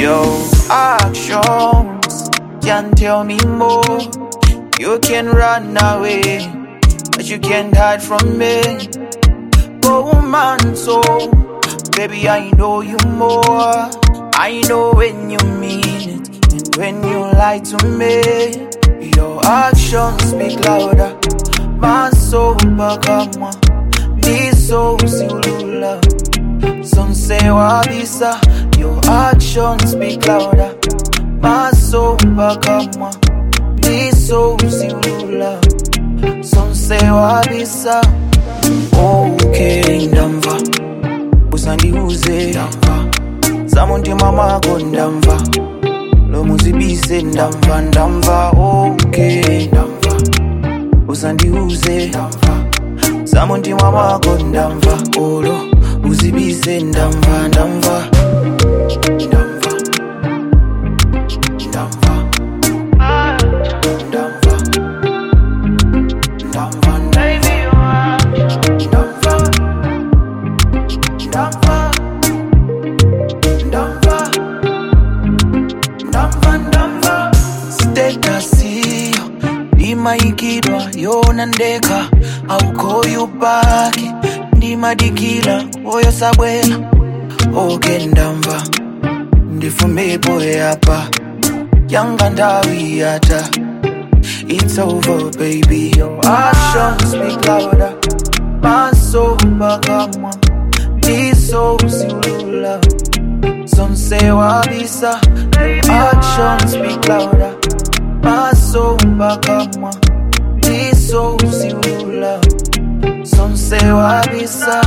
Your actions can tell me more. You can run away, but you can't hide from me. Oh man, so baby, I know you more. I know when you mean it and when you lie to me. Your actions speak louder. My soul bakama, this soul silula. Some say wabisa. Your actions speak louder. My soul bakama, this soul silula. Some say wabisa. Okay, ndamva usandiuze ndamva zamundi mama go ndamva lo muzibise ndamva ndamva. Okay, ndamva usandiuze ndamva zamundi mama go ndamva olo uzibise ndamva ndamva ndamva ndamva ndamva ndamva baby Maikidwa yona ndeka I'll call you back Ndima dikila oyo sabwela Okay ndamva Ndifume boy hapa Yanga ndawi yata It's over baby. Your actions speak louder. My soul bakama this soul silula. Some say wabisa. Your actions speak louder. My soul bakama this soul silula. Some say wabisa.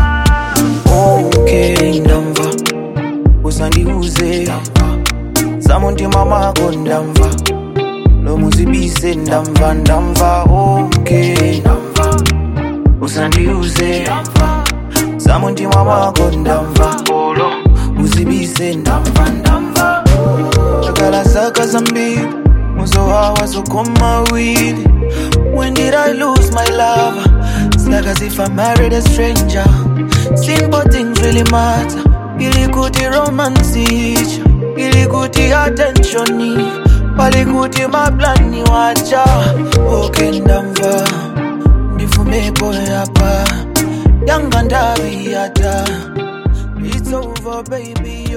Okay ndamva usandi uze ndamva Samundi mama go ndamva lo muzibise ndamva ndamva. Okay ndamva usandi uze ndamva Samundi mama go ndamva olo muzibise ndamva ndamva. Chakala saka zambi muzo hawa so koma wili. When did I lose my love? It's like as if I married a stranger. Simple things really matter. Ili kuti romance icha, ili kuti attention, pali kuti maplani wacha. Okay ndamva, ndifume boy hapa, yanga ndawi yata. It's over baby.